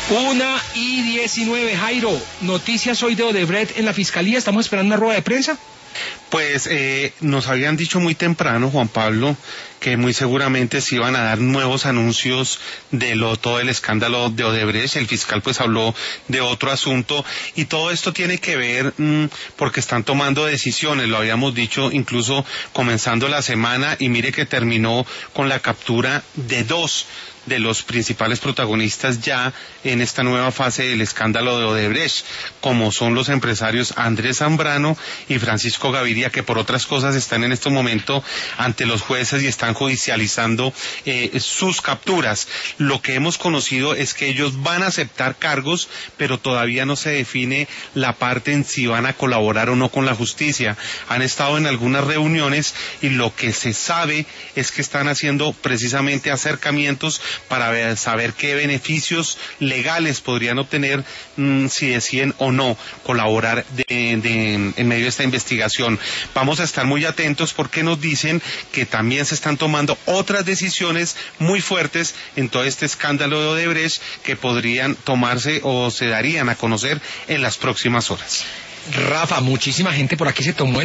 1:19, Jairo, noticias hoy de Odebrecht en la Fiscalía, estamos esperando una rueda de prensa. Pues nos habían dicho muy temprano, Juan Pablo, que muy seguramente se iban a dar nuevos anuncios de todo el escándalo de Odebrecht. El fiscal pues habló de otro asunto y todo esto tiene que ver porque están tomando decisiones, lo habíamos dicho incluso comenzando la semana, y mire que terminó con la captura de dos de los principales protagonistas ya en esta nueva fase del escándalo de Odebrecht, como son los empresarios Andrés Zambrano y Francisco Gaviria, que por otras cosas están en este momento ante los jueces y están judicializando sus capturas. Lo que hemos conocido es que ellos van a aceptar cargos, pero todavía no se define la parte en si van a colaborar o no con la justicia. Han estado en algunas reuniones y lo que se sabe es que están haciendo precisamente acercamientos para saber qué beneficios legales podrían obtener si deciden o no colaborar en medio de esta investigación. Vamos a estar muy atentos porque nos dicen que también se están tomando otras decisiones muy fuertes en todo este escándalo de Odebrecht que podrían tomarse o se darían a conocer en las próximas horas. Rafa, muchísima gente por aquí se tomó